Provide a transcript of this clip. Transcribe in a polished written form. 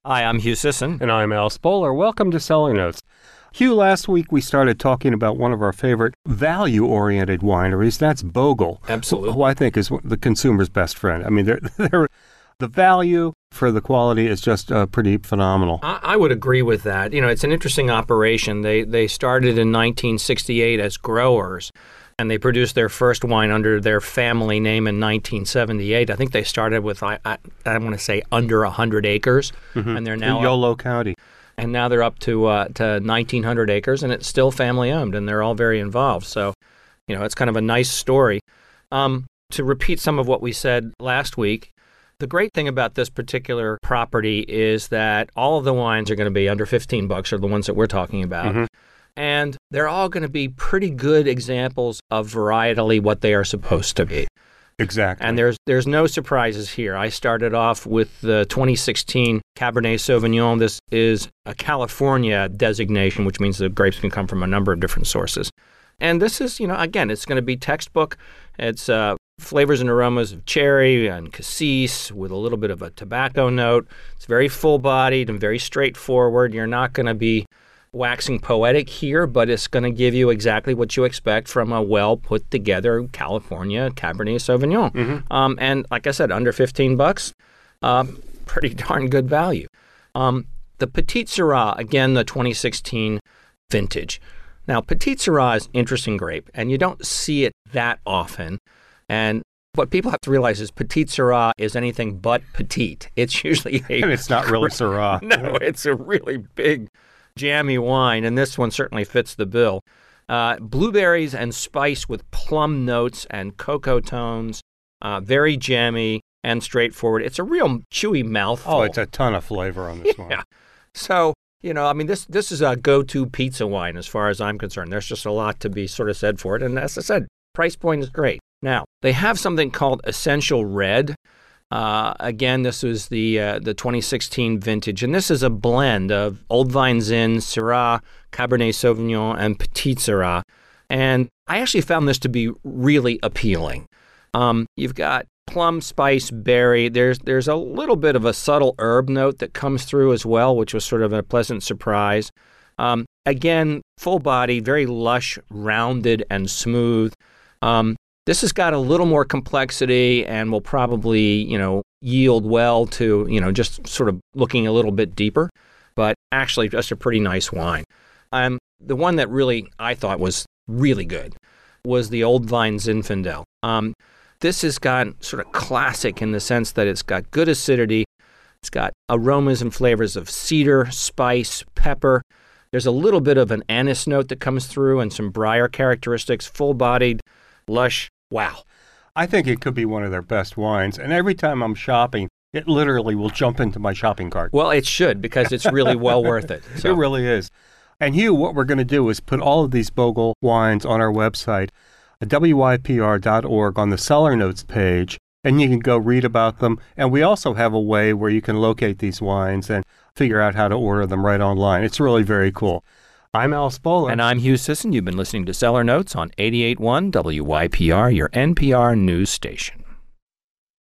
Hi, I'm Hugh Sisson. And I'm Al Spoler. Welcome to Cellar Notes. Hugh, last week we started talking about one of our favorite value-oriented wineries. That's Bogle. Absolutely. Who I think is the consumer's best friend. I mean, the value for the quality is just pretty phenomenal. I would agree with that. You know, it's an interesting operation. They started in 1968 as growers, and they produced their first wine under their family name in 1978. I think they started with, I want to say, under 100 acres, and they're now in Yolo County. And now they're up to 1,900 acres, and it's still family-owned, and they're all very involved. So, you know, it's kind of a nice story. To repeat some of what we said last week, the great thing about this particular property is that all of the wines are going to be under $15, are the ones that we're talking about. And they're all going to be pretty good examples of varietally what they are supposed to be. Exactly. And there's no surprises here. I started off with the 2016 Cabernet Sauvignon. This is a California designation, which means the grapes can come from a number of different sources. And this is, you know, again, it's going to be textbook. It's flavors and aromas of cherry and cassis with a little bit of a tobacco note. It's very full-bodied and very straightforward. You're not going to be waxing poetic here, but it's going to give you exactly what you expect from a well-put-together California Cabernet Sauvignon. And like I said, under $15, pretty darn good value. The Petite Sirah, again, the 2016 vintage. Now, Petite Sirah is an interesting grape, and you don't see it that often. And what people have to realize is Petite Sirah is anything but petite. It's usually and it's not really Syrah. No, it's a really big, jammy wine, and this one certainly fits the bill. Blueberries and spice with plum notes and cocoa tones, very jammy and straightforward. It's a real chewy mouthful. Oh, it's a ton of flavor on this one. Yeah. So, you know, I mean, this is a go-to pizza wine as far as I'm concerned. There's just a lot to be sort of said for it, and as I said, price point is great. Now, they have something called Essential Red. Again, this was the 2016 vintage, and this is a blend of Old Vine Zin, Syrah, Cabernet Sauvignon, and Petite Sirah. And I actually found this to be really appealing. You've got plum, spice, berry. There's a little bit of a subtle herb note that comes through as well, which was sort of a pleasant surprise. Again, full-bodied, very lush, rounded, and smooth. This has got a little more complexity and will probably, you know, yield well to, you know, just sort of looking a little bit deeper, but actually just a pretty nice wine. The one that really I thought was really good was the Old Vine Zinfandel. This has got sort of classic in the sense that it's got good acidity. It's got aromas and flavors of cedar, spice, pepper. There's a little bit of an anise note that comes through and some briar characteristics, full-bodied, lush. Wow. I think it could be one of their best wines. And every time I'm shopping, it literally will jump into my shopping cart. Well, it should, because it's really well worth it. So. It really is. And Hugh, what we're going to do is put all of these Bogle wines on our website, wypr.org, on the Cellar Notes page, and you can go read about them. And we also have a way where you can locate these wines and figure out how to order them right online. It's really very cool. I'm Al Spoler. And I'm Hugh Sisson. You've been listening to Cellar Notes on 88.1 WYPR, your NPR news station.